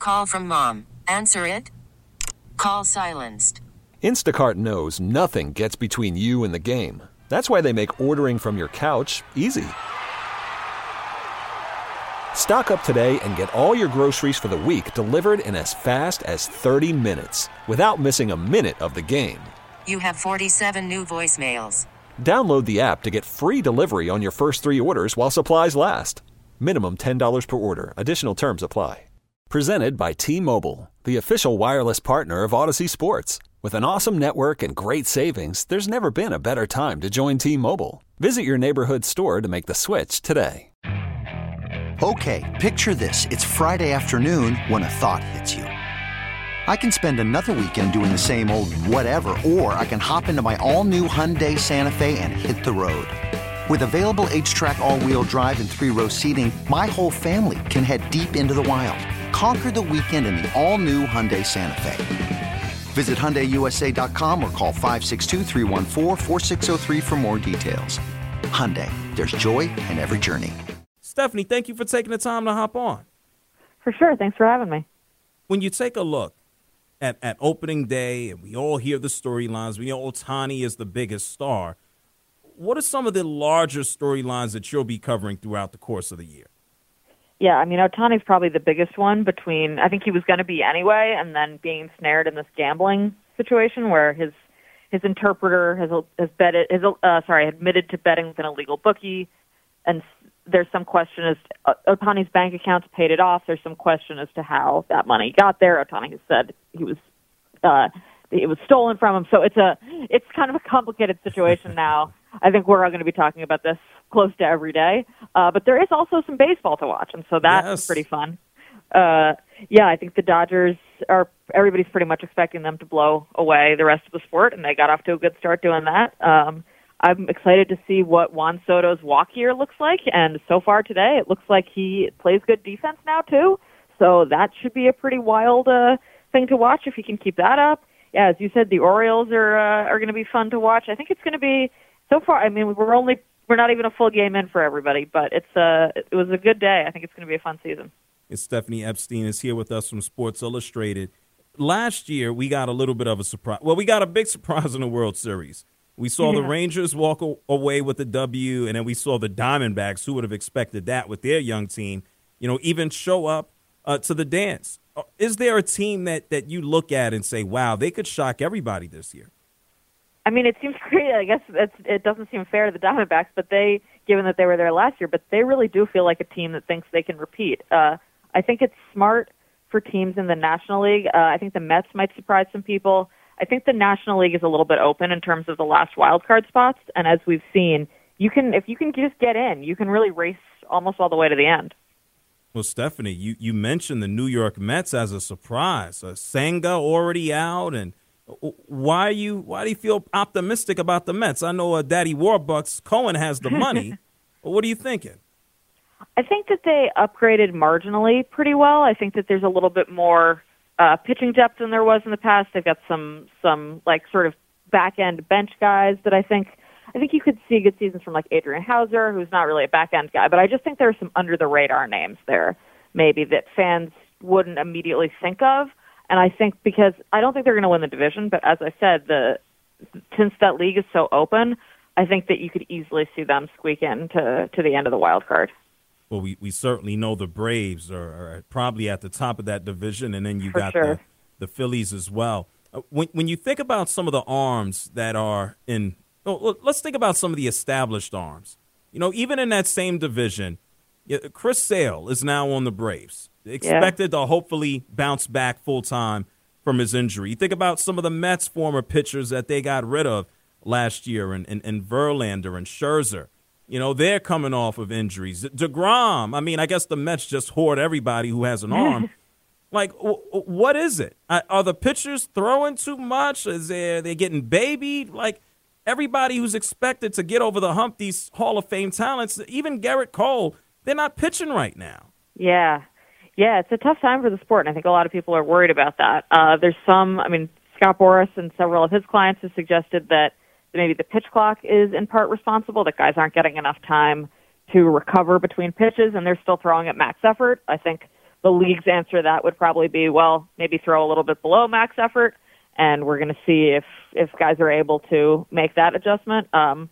Call from mom. Answer it. Call silenced. Instacart knows nothing gets between you and the game. That's why they make ordering from your couch easy. Stock up today and get all your groceries for the week delivered in as fast as 30 minutes without missing a minute of the game. You have 47 new voicemails. Download the app to get free delivery on your first 3 orders while supplies last. Minimum $10 per order. Additional terms apply. Presented by T-Mobile, the official wireless partner of Odyssey Sports. With an awesome network and great savings, there's never been a better time to join T-Mobile. Visit your neighborhood store to make the switch today. Okay, picture this. It's Friday afternoon when a thought hits you. I can spend another weekend doing the same old whatever, or I can hop into my all-new Hyundai Santa Fe and hit the road. With available H-Track all-wheel drive and 3-row seating, my whole family can head deep into the wild. Conquer the weekend in the all-new Hyundai Santa Fe. Visit HyundaiUSA.com or call 562-314-4603 for more details. Hyundai, there's joy in every journey. Stephanie, thank you for taking the time to hop on. For sure. Thanks for having me. When you take a look at opening day, and we all hear the storylines, we know Ohtani is the biggest star, what are some of the larger storylines that you'll be covering throughout the course of the year? Yeah, I mean, Ohtani's probably the biggest one between, I think he was going to be anyway, and then being snared in this gambling situation where his interpreter has admitted to betting with an illegal bookie, and there's some question as Ohtani's bank accounts paid it off. There's some question as to how that money got there. Ohtani has said it was stolen from him. So it's kind of a complicated situation now. I think we're all going to be talking about this close to every day. But there is also some baseball to watch, and so that's pretty fun. I think the Dodgers everybody's pretty much expecting them to blow away the rest of the sport, and they got off to a good start doing that. I'm excited to see what Juan Soto's walk year looks like, and so far today it looks like he plays good defense now too, so that should be a pretty wild thing to watch if he can keep that up. Yeah, as you said, the Orioles are going to be fun to watch. I think it's going to be, so far, I mean, we're not even a full game in for everybody, but it was a good day. I think it's going to be a fun season. It's Stephanie Epstein is here with us from Sports Illustrated. Last year, we got a little bit of a surprise. Well, we got a big surprise in the World Series. We saw the Rangers walk away with the W, and then we saw the Diamondbacks, who would have expected that with their young team, even show up to the dance. Is there a team that you look at and say, wow, they could shock everybody this year? I mean, it seems great. I guess it doesn't seem fair to the Diamondbacks, but given that they were there last year, but they really do feel like a team that thinks they can repeat. I think it's smart for teams in the National League. I think the Mets might surprise some people. I think the National League is a little bit open in terms of the last wild card spots, and as we've seen, if you can just get in, you can really race almost all the way to the end. Well, Stephanie, you mentioned the New York Mets as a surprise. Senga already out, and why do you feel optimistic about the Mets? I know Daddy Warbucks Cohen has the money, but what are you thinking? I think that they upgraded marginally pretty well. I think that there's a little bit more pitching depth than there was in the past. They've got some like sort of back end bench guys that I think you could see good seasons from like Adrian Hauser, who's not really a back end guy, but I just think there are some under the radar names there maybe that fans wouldn't immediately think of. And I think because I don't think they're going to win the division, but as I said, since that league is so open, I think that you could easily see them squeak in to the end of the wild card. Well, we certainly know the Braves are probably at the top of that division, and then you got the Phillies as well. When you think about some of the arms that are in let's think about some of the established arms. Even in that same division, Chris Sale is now on the Braves. Expected to hopefully bounce back full-time from his injury. You think about some of the Mets' former pitchers that they got rid of last year, and Verlander and Scherzer. They're coming off of injuries. DeGrom, I mean, I guess the Mets just hoard everybody who has an arm. Like, what is it? Are the pitchers throwing too much? Is they getting babied? Like, everybody who's expected to get over the hump, these Hall of Fame talents, even Garrett Cole, they're not pitching right now. Yeah, it's a tough time for the sport, and I think a lot of people are worried about that. Scott Boras and several of his clients have suggested that maybe the pitch clock is in part responsible, that guys aren't getting enough time to recover between pitches, and they're still throwing at max effort. I think the league's answer to that would probably be, well, maybe throw a little bit below max effort, and we're going to see if guys are able to make that adjustment.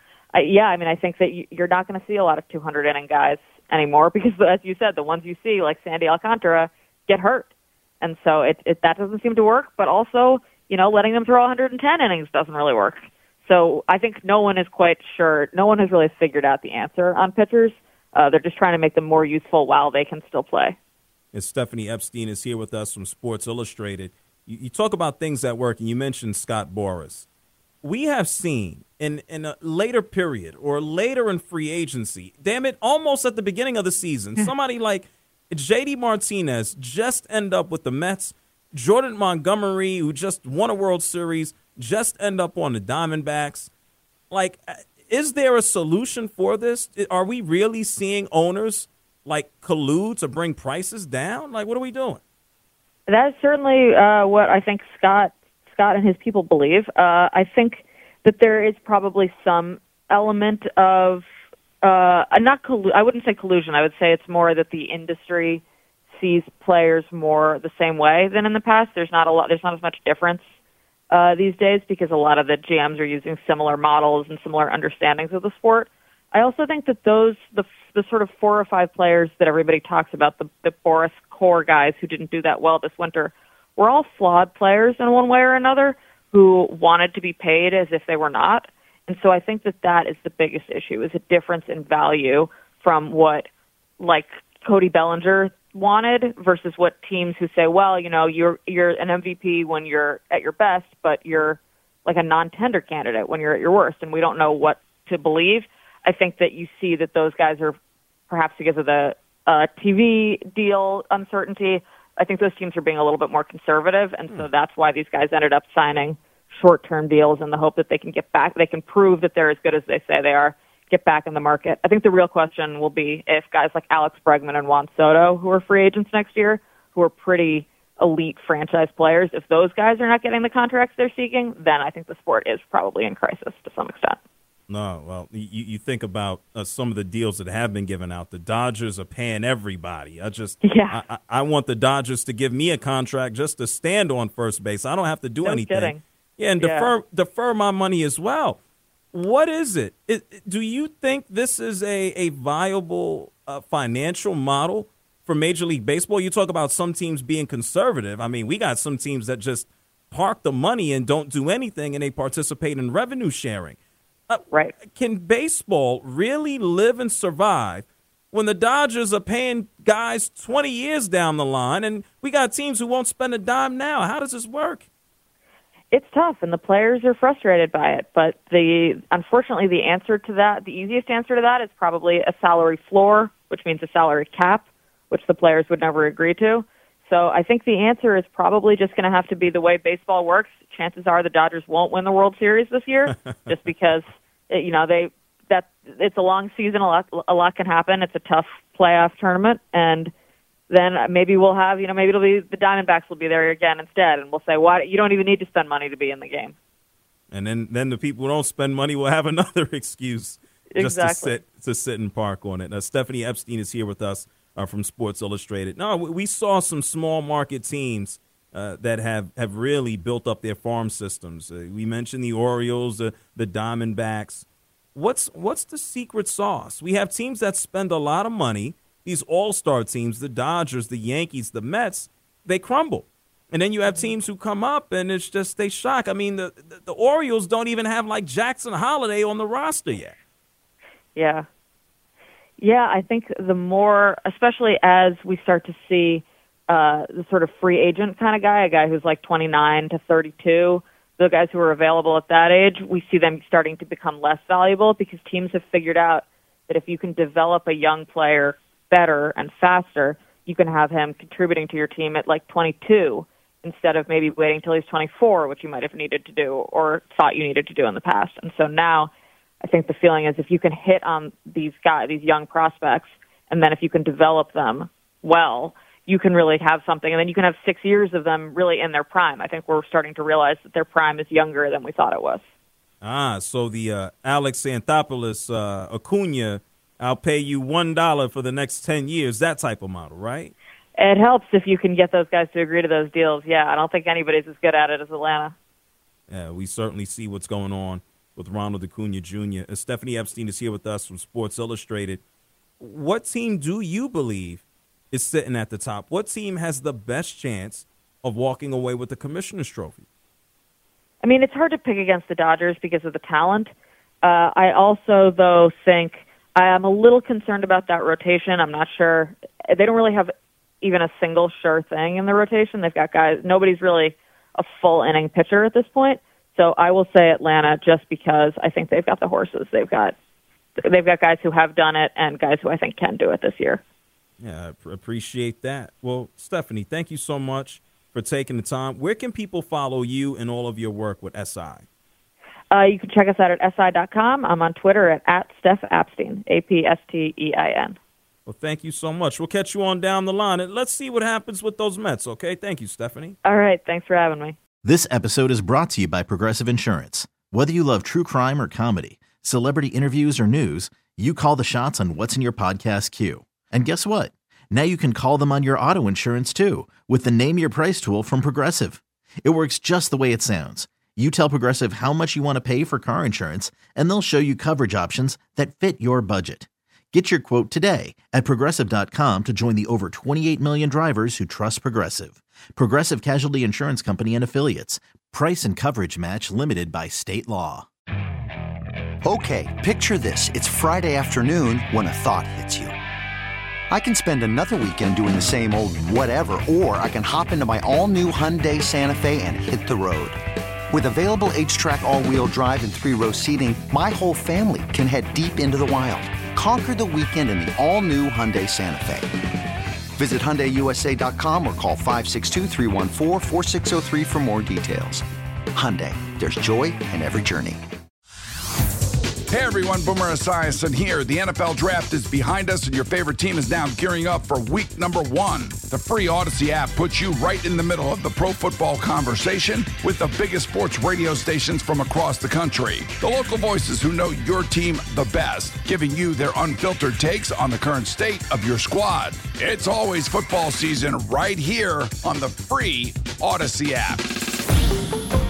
I think that you're not going to see a lot of 200-inning guys anymore because, as you said, the ones you see, like Sandy Alcantara, get hurt. And so that doesn't seem to work, but also, letting them throw 110 innings doesn't really work. So I think no one is quite sure. No one has really figured out the answer on pitchers. They're just trying to make them more useful while they can still play. And Stephanie Epstein is here with us from Sports Illustrated. You talk about things that work, and you mentioned Scott Boras. We have seen in a later period or later in free agency, damn it, almost at the beginning of the season, somebody like J.D. Martinez just end up with the Mets. Jordan Montgomery, who just won a World Series, just end up on the Diamondbacks. Like, is there a solution for this? Are we really seeing owners collude to bring prices down? Like, what are we doing? That is certainly what I think Scott and his people believe. I think that there is probably some element of I wouldn't say collusion. I would say it's more that the industry sees players more the same way than in the past. There's not as much difference these days because a lot of the GMs are using similar models and similar understandings of the sport. I also think that the sort of 4 or 5 players that everybody talks about, the Boras core guys who didn't do that well this winter, were all flawed players in one way or another who wanted to be paid as if they were not. And so I think that is the biggest issue, is a difference in value from what, Cody Bellinger wanted versus what teams who say, well, you're an MVP when you're at your best, but you're like a non-tender candidate when you're at your worst, and we don't know what to believe. I think that you see that those guys are, perhaps because of the TV deal uncertainty, I think those teams are being a little bit more conservative, and so that's why these guys ended up signing short-term deals in the hope that they can get back, they can prove that they're as good as they say they are, get back in the market. I think the real question will be if guys like Alex Bregman and Juan Soto, who are free agents next year, who are pretty elite franchise players, if those guys are not getting the contracts they're seeking, then I think the sport is probably in crisis to some extent. No, well, you think about some of the deals that have been given out. The Dodgers are paying everybody. I want the Dodgers to give me a contract just to stand on first base. I don't have to do anything. Kidding. Yeah, and defer my money as well. What is it? Do you think this is a viable financial model for Major League Baseball? You talk about some teams being conservative. I mean, we got some teams that just park the money and don't do anything, and they participate in revenue sharing. Right. Can baseball really live and survive when the Dodgers are paying guys 20 years down the line, and we got teams who won't spend a dime now? How does this work? It's tough, and the players are frustrated by it. But unfortunately, the answer to that, the easiest answer to that, is probably a salary floor, which means a salary cap, which the players would never agree to. So I think the answer is probably just going to have to be the way baseball works. Chances are the Dodgers won't win the World Series this year, just because it's a long season. A lot can happen. It's a tough playoff tournament, and then maybe we'll have, maybe it'll be the Diamondbacks will be there again instead, and we'll say, "Why you don't even need to spend money to be in the game." And then the people who don't spend money will have another excuse just to sit and park on it. Stephanie Epstein is here with us from Sports Illustrated. No, we saw some small market teams that have really built up their farm systems. We mentioned the Orioles, the Diamondbacks. What's the secret sauce? We have teams that spend a lot of money. These all-star teams, the Dodgers, the Yankees, the Mets, they crumble. And then you have teams who come up, and it's just they shock. I mean, the Orioles don't even have, Jackson Holiday on the roster yet. Yeah. Yeah, I think the more, especially as we start to see the sort of free agent kind of guy, a guy who's 29 to 32, the guys who are available at that age, we see them starting to become less valuable because teams have figured out that if you can develop a young player better and faster, you can have him contributing to your team at 22 instead of maybe waiting till he's 24, which you might have needed to do or thought you needed to do in the past. And so now I think the feeling is if you can hit on these young prospects, and then if you can develop them well, you can really have something. And then you can have 6 years of them really in their prime. I think we're starting to realize that their prime is younger than we thought it was. So the Alex Anthopoulos, Acuna, I'll pay you $1 for the next 10 years, that type of model, right? It helps if you can get those guys to agree to those deals. Yeah, I don't think anybody's as good at it as Atlanta. Yeah, we certainly see what's going on with Ronald Acuna Jr. Stephanie Epstein is here with us from Sports Illustrated. What team do you believe is sitting at the top? What team has the best chance of walking away with the Commissioner's Trophy? I mean, it's hard to pick against the Dodgers because of the talent. I also, though, think I am a little concerned about that rotation. I'm not sure. They don't really have even a single sure thing in the rotation. They've got guys. Nobody's really a full inning pitcher at this point. So I will say Atlanta just because I think they've got the horses. They've got guys who have done it and guys who I think can do it this year. Yeah, I appreciate that. Well, Stephanie, thank you so much for taking the time. Where can people follow you and all of your work with SI? You can check us out at SI.com. I'm on Twitter at Steph Apstein, APSTEIN. Well, thank you so much. We'll catch you on down the line, and let's see what happens with those Mets, okay? Thank you, Stephanie. All right. Thanks for having me. This episode is brought to you by Progressive Insurance. Whether you love true crime or comedy, celebrity interviews or news, you call the shots on what's in your podcast queue. And guess what? Now you can call them on your auto insurance, too, with the Name Your Price tool from Progressive. It works just the way it sounds. You tell Progressive how much you want to pay for car insurance, and they'll show you coverage options that fit your budget. Get your quote today at Progressive.com to join the over 28 million drivers who trust Progressive. Progressive Casualty Insurance Company and Affiliates. Price and coverage match limited by state law. Okay, picture this. It's Friday afternoon when a thought hits you. I can spend another weekend doing the same old whatever, or I can hop into my all-new Hyundai Santa Fe and hit the road. With available H-Track all-wheel drive and 3-row seating, my whole family can head deep into the wild. Conquer the weekend in the all-new Hyundai Santa Fe. Visit HyundaiUSA.com or call 562-314-4603 for more details. Hyundai, there's joy in every journey. Hey everyone, Boomer Esiason here. The NFL Draft is behind us and your favorite team is now gearing up for week number 1. The free Odyssey app puts you right in the middle of the pro football conversation with the biggest sports radio stations from across the country. The local voices who know your team the best, giving you their unfiltered takes on the current state of your squad. It's always football season right here on the free Odyssey app.